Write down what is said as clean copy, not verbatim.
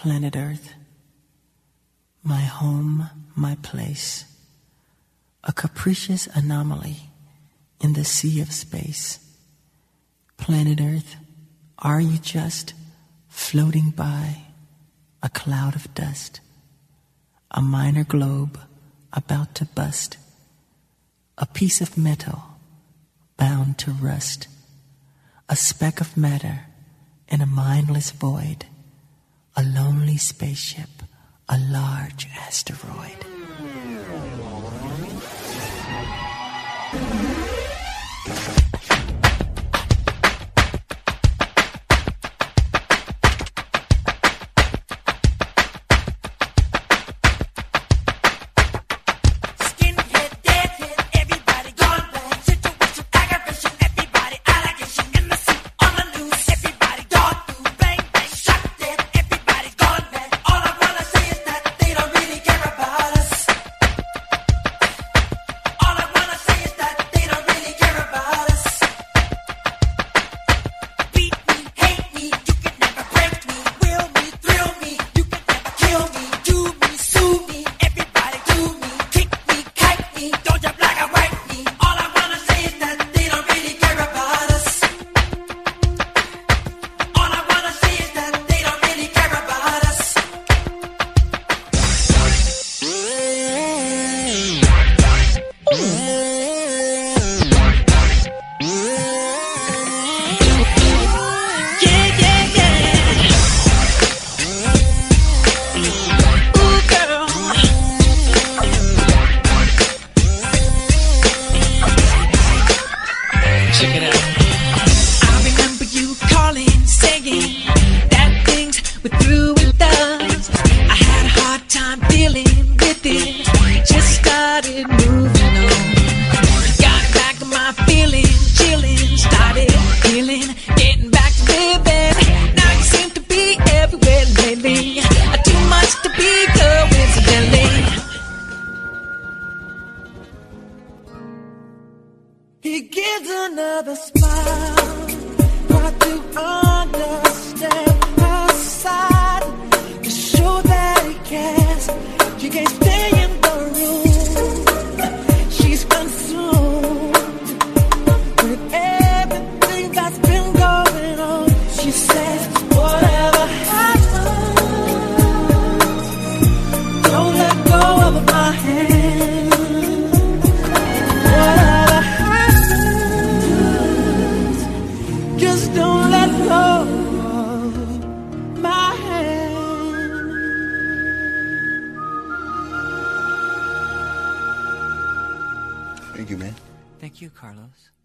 Planet Earth, my home, my place, a capricious anomaly in the sea of space. Planet Earth, are you just floating by a cloud of dust, a minor globe about to bust, a piece of metal bound to rust, a speck of matter in a mindless void, a lonely spaceship, a large asteroid. Check it out. I remember you calling, saying that things were through with us. I had a hard time dealing with it. Just started moving on. Got back to my feeling, chilling, started healing, getting back to living. Now you seem to be everywhere lately. Too much to be coincidentally. He gives another smile. Try to understand her side, to show that he cares. She can't stay in the room. She's consumed with everything that's been going on. She says, whatever happens, don't let go of my hand. Just don't let go of my hand. Thank you, man. Thank you, Carlos.